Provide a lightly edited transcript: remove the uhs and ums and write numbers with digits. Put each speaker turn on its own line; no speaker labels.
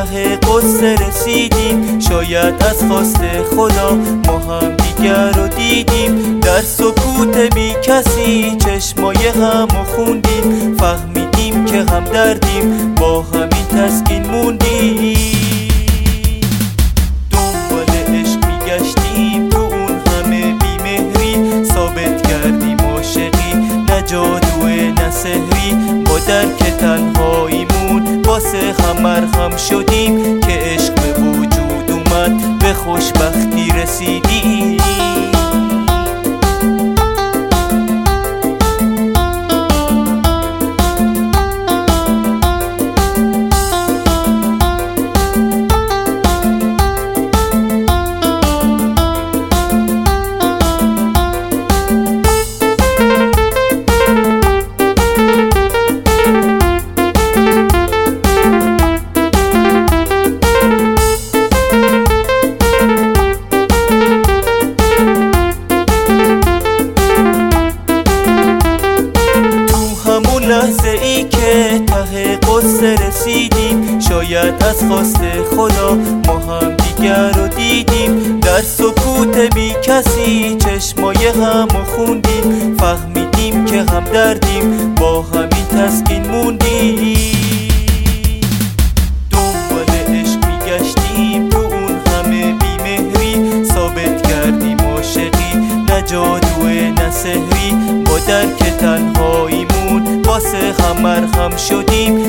ته قصه رسیدیم، شاید از خواست خدا ما هم دیگر رو دیدیم. در سکوت بی کسی چشمای همو خوندیم، فهمیدیم که هم دردیم، با همین تسکین موندیم. دنبال عشق میگشتیم تو اون همه بیمهری، ثابت کردیم عاشقی نه جادوه نه سحری. با درک تنهاییمون واسه هم مرهم شدیم، که عشق به وجود اومد به خوشبختی رسیدیم. لحظه ای که ته قصه رسیدیم، شاید از خواست خدا ما هم دیگر رو دیدیم. در سکوت بی کسی چشمای همو خوندیم، فهمیدیم که هم دردیم، با همین تسکین موندیم. دنبال عشق میگشتیم تو اون همه بیمهری، ثابت کردیم عاشقی نه جادوه نه سحری. با درک تنهاییمون واسه هم مرهم شدیم،